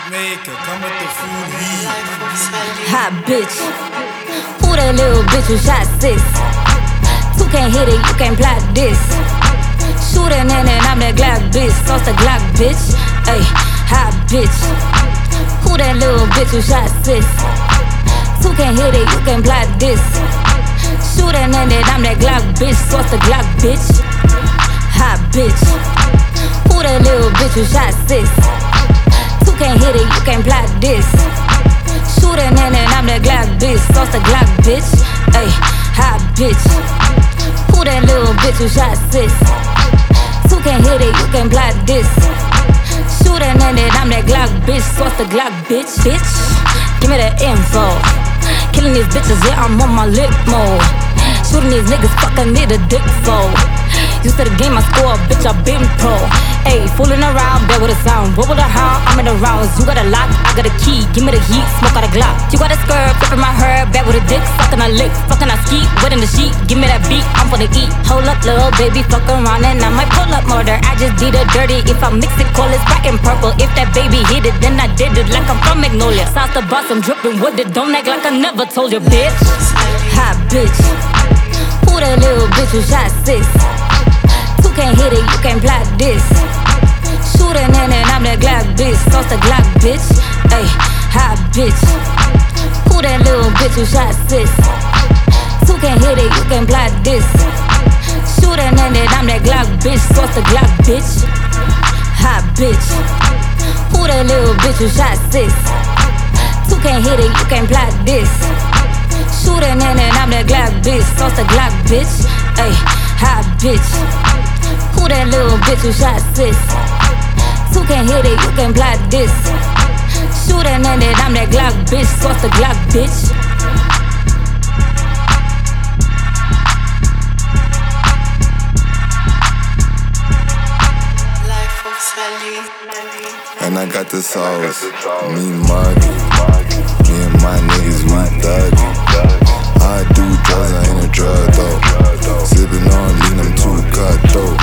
Make her come with the food heat. Hot bitch. Who that little bitch who shot 6? Two can't hit it, you can't plot this. Shootin' in it, I'm that Glock bitch. Sauce the Glock bitch. Ayy, hot bitch. Who that little bitch who shot 6? Two can't hit it, you can't plot this. Shootin' in it, I'm that Glock bitch. Sauce the Glock bitch. Hot bitch. Who that little bitch who shot 6? Two can't hit it, you can't plot this. Shootin' in it, I'm that Glock bitch. Sauce the Glock bitch. Ayy, hot bitch. Who that little bitch who shot 6? Two can't hit it, you can't plot this. Shootin' in it, I'm that Glock bitch. Sauce the Glock bitch. Bitch, give me that info. Killing these bitches, yeah, I'm on my lip mode. Shooting these niggas, fuck, I need a dick fold. Used to the game, I score, bitch, I been pro. Ayy, fooling around, bad with a sound. What with a how? I'm in the rounds. You got a lock, I got a key. Give me the heat, smoke out a Glock. You got a skirt, flipping my hair, bad with a dick, sucking a lick, fucking a ski, wet in the sheet. Give me that beat, I'm finna eat. Hold up, little baby, fuck around and I might pull up murder. I just did it dirty. If I mix it, call it black and purple. If that baby hit it, then I did it like I'm from Magnolia. Sauce the boss, I'm dripping with it. Don't act like I never told you, bitch. Hot bitch. Who that little bitch who shot 6? Two can't hit it, you can't plot this. Shootin' in it, I'm that Glock bitch. Sauce the Glock bitch. Ayy, hot bitch. Who that little bitch who shot 6? Two can't hit it, you can't plot this. Shootin' in it, I'm that Glock bitch. Sauce the Glock bitch. Hot bitch. Who that little bitch who shot 6? Two can't hit it, you can't plot this. Shootin' in it, I'm that Glock bitch. Sauce the Glock bitch. Ayy, hot bitch. Who that little bitch who shot 6? Two can't hit it, you can't plot this. Shootin' in it, I'm that Glock bitch. Sauce the Glock bitch. And I got the sauce, me Marty. Me and my niggas, we thuggy. I do drugs, I ain't a drug though. Sippin' on lean, I'm too cutthroat.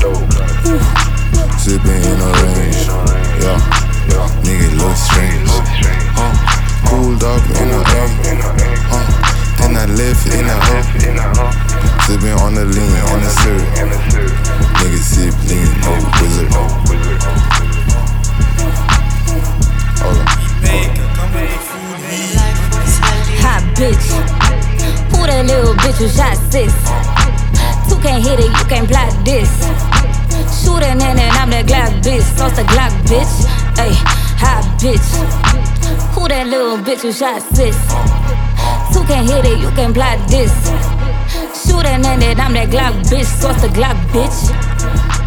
Sippin' in a range, yeah. Nigga look strange. Cooled up in a A. Then I live in a hoe. Sippin' on the lean, on the syrup. Nigga sip lean, no wizard. Hot bitch. Who that little bitch who shot 6? Two can't hit it, you can't plot this. Shootin' in it, I'm that Glock bitch. Sauce the Glock bitch. Ayy, hot bitch. Who that little bitch who shot 6? Two can't hit it, you can't plot this. Shootin' in it, I'm that Glock bitch. Sauce the Glock bitch.